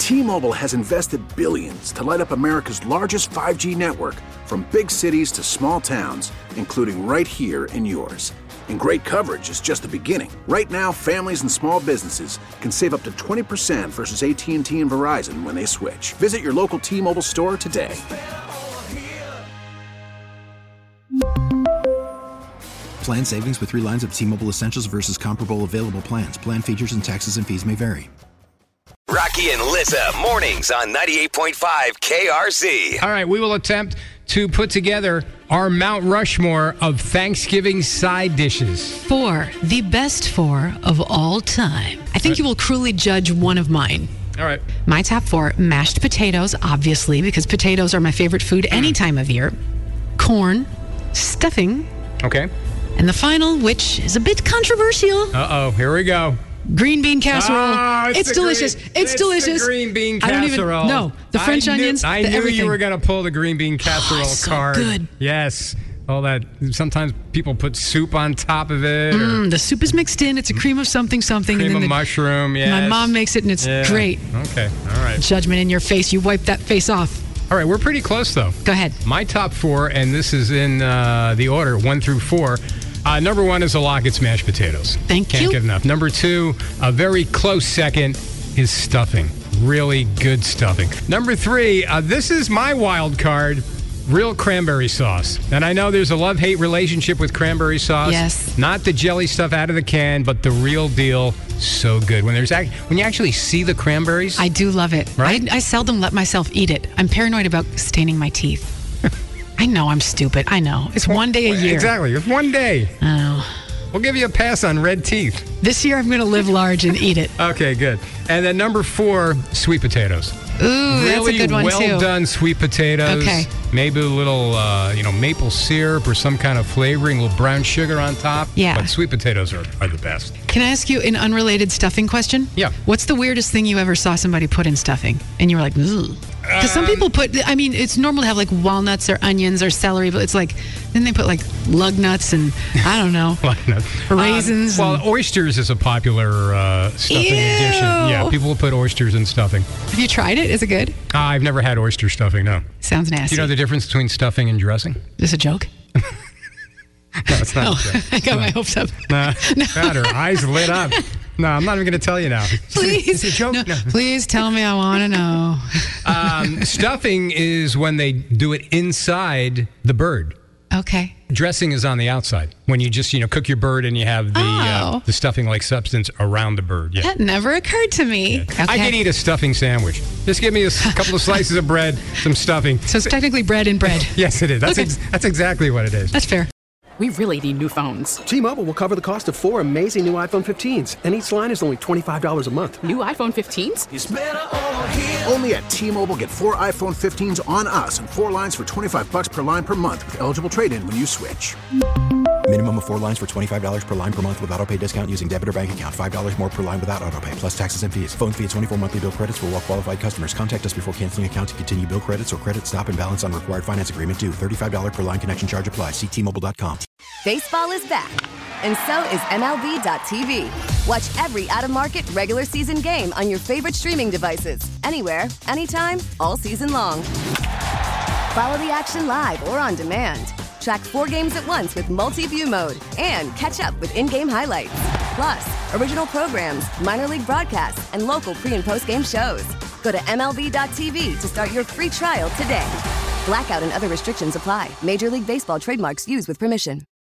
T-Mobile has invested billions to light up America's largest 5G network, from big cities to small towns, including right here in yours. And great coverage is just the beginning. Right now, families and small businesses can save up to 20% versus AT&T and Verizon when they switch. Visit your local T-Mobile store today. Plan savings with 3 lines of T-Mobile Essentials versus comparable available plans. Plan features and taxes and fees may vary. Rocky and Lissa, mornings on 98.5 KRZ. All right, we will attempt to put together our Mount Rushmore of Thanksgiving side dishes. 4, the best 4 of all time. I think you will cruelly judge one of mine. All right. My top 4, mashed potatoes, obviously, because potatoes are my favorite food any time of year. Corn, stuffing. Okay. And the final, which is a bit controversial. Uh-oh, here we go. Green bean casserole. Oh, it's delicious. It's delicious. The green bean casserole. I don't even know. The French onions. I knew everything. you were going to pull the green bean casserole so card. Good. Yes. All that. Sometimes people put soup on top of it. The soup is mixed in. It's a cream of something. Cream and then of mushroom. Yes. My mom makes it, and it's great. Okay. All right. Judgment in your face. You wipe that face off. All right. We're pretty close, though. Go ahead. My top 4, and this is in the order 1 through 4. Number 1 is a Lockett's mashed potatoes. Thank you. Can't get enough. Number 2, a very close second, is stuffing. Really good stuffing. Number 3, this is my wild card, real cranberry sauce. And I know there's a love-hate relationship with cranberry sauce. Yes. Not the jelly stuff out of the can, but the real deal. So good. When you actually see the cranberries. I do love it. Right? I seldom let myself eat it. I'm paranoid about staining my teeth. I know I'm stupid. I know. It's one day a year. Exactly. It's one day. Oh. We'll give you a pass on red teeth. This year I'm going to live large and eat it. Okay, good. And then number 4, sweet potatoes. Ooh, that's a good one, well too. done sweet potatoes. Okay. Maybe a little, maple syrup or some kind of flavoring, a little brown sugar on top. Yeah. But sweet potatoes are the best. Can I ask you an unrelated stuffing question? Yeah. What's the weirdest thing you ever saw somebody put in stuffing? And you were like, ugh. Because some people it's normal to have like walnuts or onions or celery, but it's like, then they put like lug nuts and I don't know. Raisins. Oysters is a popular stuffing addition. Yeah, people will put oysters in stuffing. Have you tried it? Is it good? I've never had oyster stuffing, no. Sounds nasty. Do you know the difference between stuffing and dressing? Is this a joke? No, it's not. I got my hopes up. Nah, God, her eyes lit up. No, I'm not even going to tell you now. Please. It's a joke. No. Please tell me. I want to know. Stuffing is when they do it inside the bird. Okay. Dressing is on the outside. When you just, cook your bird and you have the stuffing-like substance around the bird. Yeah. That never occurred to me. Yeah. Okay. I can eat a stuffing sandwich. Just give me a couple of slices of bread, some stuffing. So it's technically bread and bread. Yes, it is. That's Okay. that's exactly what it is. That's fair. We really need new phones. T-Mobile will cover the cost of 4 amazing new iPhone 15s, and each line is only $25 a month. New iPhone 15s? It's better over here. Only at T-Mobile, get 4 iPhone 15s on us and 4 lines for $25 per line per month with eligible trade-in when you switch. Minimum of 4 lines for $25 per line per month with autopay discount using debit or bank account. $5 more per line without autopay, plus taxes and fees. Phone fee at 24 monthly bill credits for well-qualified customers. Contact us before canceling account to continue bill credits or credit stop and balance on required finance agreement due. $35 per line connection charge applies. See T-Mobile.com. Baseball is back, and so is MLB.tv. Watch every out-of-market regular season game on your favorite streaming devices, anywhere, anytime, all season long. Follow the action live or on demand. Track 4 games at once with multi-view mode and catch up with in-game highlights. Plus, original programs, minor league broadcasts, and local pre- and post-game shows. Go to MLB.tv to start your free trial today. Blackout and other restrictions apply. Major League Baseball trademarks used with permission.